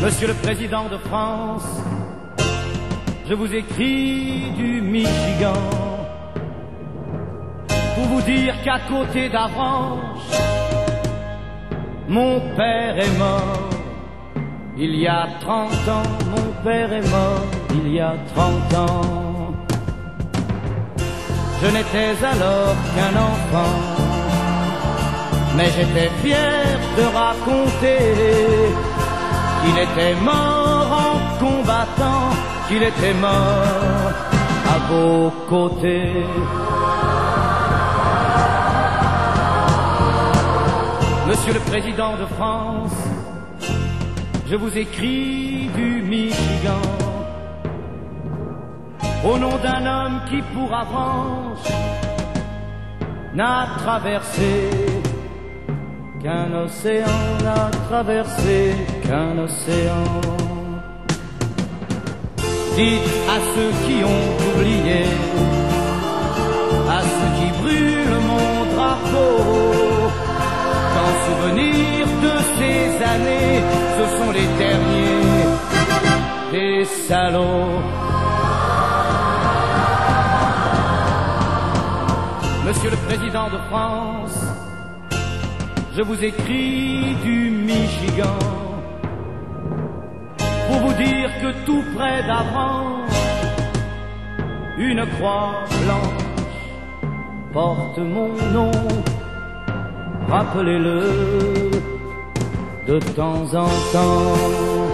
Monsieur le Président de France, je vous écris du Michigan pour vous dire qu'à côté d'Avranches, mon père est mort. Il y a 30 ans, mon père est mort, il y a 30 ans. Je n'étais alors qu'un enfant, mais j'étais fier de raconter qu'il était mort en combattant, qu'il était mort à vos côtés. Monsieur le Président de France, je vous écris du Michigan au nom d'un homme qui pour Avranches n'a traversé qu'un océan, n'a traversé qu'un océan. Dites à ceux qui ont oublié, à ceux qui brûlent mon drapeau, qu'en souvenir de ces années, ce sont les derniers des salauds. Monsieur le Président de France, je vous écris du Michigan pour vous dire que tout près d'Avranches, une croix blanche porte mon nom. Rappelez-le de temps en temps.